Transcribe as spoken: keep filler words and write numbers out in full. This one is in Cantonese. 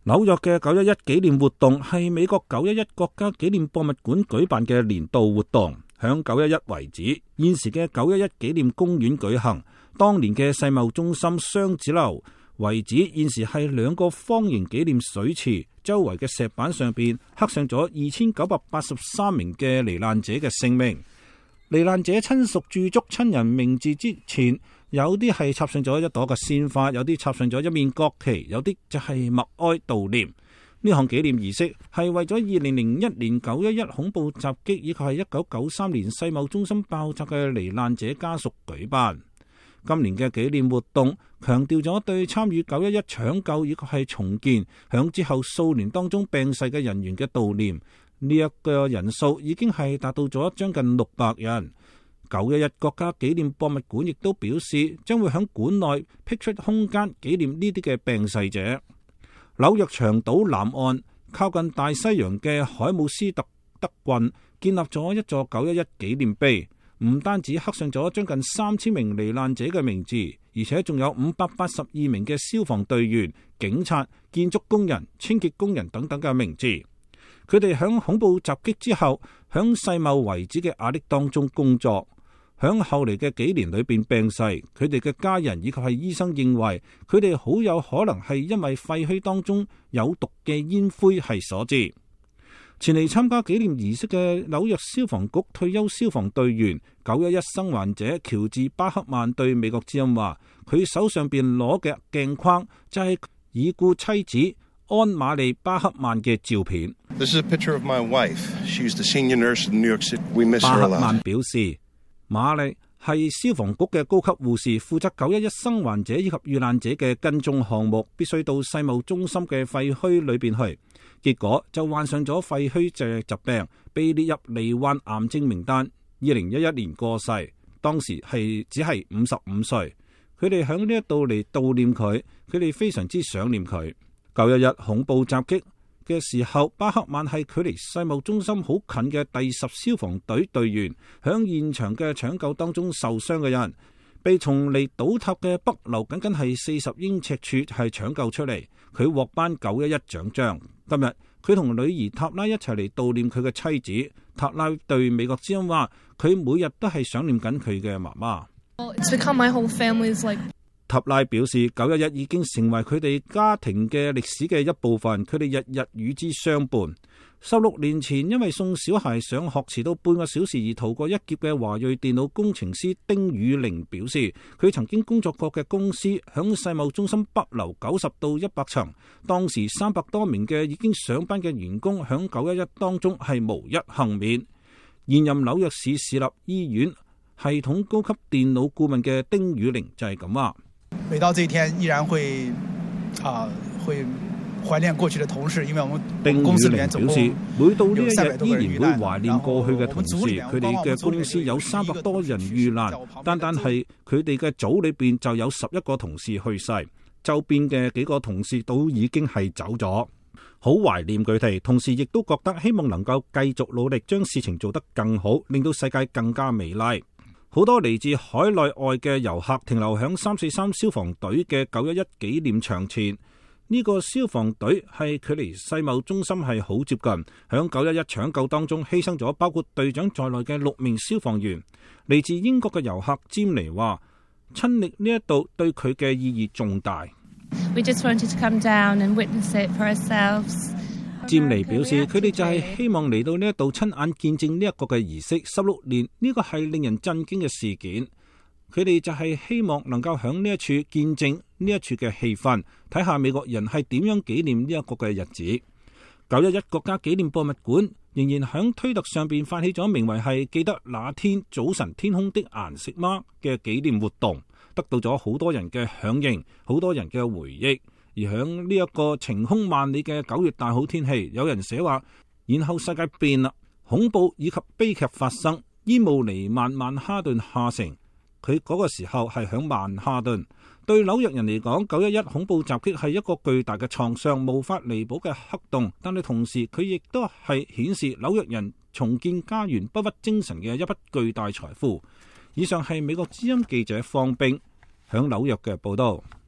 紐約嘅九一一紀念活動係美國九一一國家紀念博物館舉辦嘅年度活動，響九一一遺址現時嘅九一一紀念公園舉行。當年嘅世貿中心雙子樓遺址現時係兩個方形紀念水池，周圍嘅石板上邊刻上咗二千九百八十三名嘅罹難者嘅姓名。罹難者親屬駐足親人名字之前，有啲係插上咗一朵嘅鮮花，有啲插上咗一面國旗，有啲就係默哀悼念。呢項紀念儀式係為咗二零零一年九一一恐怖襲擊以及係一九九三年世貿中心爆炸嘅罹難者家屬舉辦。今年嘅紀念活動強調咗對參與九一一搶救以及係重建響之後數年當中病逝嘅人員嘅悼念。呢一個人數已經係達到咗將近六百人。九一一國家紀念博物館亦都表示，將會喺館內闢出空間紀念呢啲嘅病逝者。紐約長島南岸靠近大西洋嘅海姆斯特德郡建立咗一座九一一紀念碑，唔單止刻上咗將近三千名罹難者嘅名字，而且仲有五百八十二名嘅消防隊員、警察、建築工人、清潔工人等等嘅名字。佢哋響恐怖襲擊之後，響世貿遺址嘅壓力當中工作，響後嚟嘅幾年裏邊病逝。佢哋嘅家人以及係醫生認為，佢哋好有可能係因為廢墟當中有毒嘅煙灰係所致。前嚟參加紀念儀式嘅紐約消防局退休消防隊員九一一生還者喬治巴克曼對美國之音話，佢手上邊攞嘅鏡框就係已故妻子安瑪麗巴克曼嘅照片。 This is a picture of my wife. She's the senior nurse in New York City. We miss her a lot. 巴克曼表示，瑪麗係消防局嘅高級護士，負責九一一生還者以及遇難者嘅跟蹤項目，必須到世貿中心嘅廢墟裏邊去。結果就患上咗廢墟嘅疾病，被列入罹患癌症名單。二零一一年過世，當時係只係五十五歲。佢哋響呢一度嚟悼念佢，佢哋非常之想念佢。九一一恐怖襲擊嘅時候，巴克曼係距離世貿中心好近嘅第十消防隊隊員，響現場嘅搶救當中受傷嘅人，被從離倒塌嘅北樓僅僅係四十英尺處係搶救出嚟，佢獲頒九一一獎章。今日佢同女兒塔拉一齊嚟悼念佢嘅妻子。塔拉對美國之音話，佢每日都係想念緊佢嘅媽媽。 It's become my whole family's like... 塔拉表示，九一一已經成為佢哋家庭嘅歷史嘅一部分，佢哋日日與之相伴。十六年前，因為送小孩上學遲到半個小時而逃過一劫嘅華裔電腦工程師丁宇玲表示，佢曾經工作過嘅公司響世貿中心北樓九十到一百層，當時三百多名嘅已經上班嘅員工響九一一當中係無一幸免。現任紐約市市立醫院系統高級電腦顧問嘅丁宇玲就係咁話。 每到這一天，依然會啊會懷念過去的同事，因為我們公司裏面總共有每到呢一日依然會懷念過去嘅同事，佢哋嘅公司有三百多人遇難，單單係佢哋嘅組裏邊就有十一個同事去世，周邊嘅幾個同事都已經係走咗，好懷念佢哋。同時亦都覺得希望能夠繼續努力，將事情做得更好，令到世界更加美麗。好多嚟自海內外嘅遊客停留響三四三消防隊嘅九一一紀念牆前。呢個消防隊係距離世貿中心係好接近，響九一一搶救當中犧牲咗包括隊長在內嘅六名消防員。嚟自英國嘅遊客詹尼話，親歷呢一度對佢嘅意義重大。 We just wanted to come down and witness it for ourselves. 詹尼表示，佢哋就係希望嚟到呢一度親眼見證呢一個嘅儀式。十六年呢個係令人震驚嘅事件，佢哋就係希望能夠響呢一處見證呢一處嘅氣氛，睇下美國人係點樣紀念呢一個嘅日子。九一一國家紀念博物館仍然響推特上邊發起咗名為係記得那天早晨天空的顏色嗎嘅紀念活動，得到咗好多人嘅響應，好多人嘅回憶。而響呢一個晴空萬里嘅九月大好天氣，有人寫話，然後世界變啦，恐怖以及悲劇發生，煙霧彌漫曼哈頓下城。佢嗰個時候係響曼哈頓。對紐約人嚟講，九一一恐怖襲擊係一個巨大嘅創傷，無法彌補嘅黑洞。但係同時，佢亦都係顯示紐約人重建家園不屈精神嘅一筆巨大財富。以上係美國之音記者方冰響紐約嘅報道。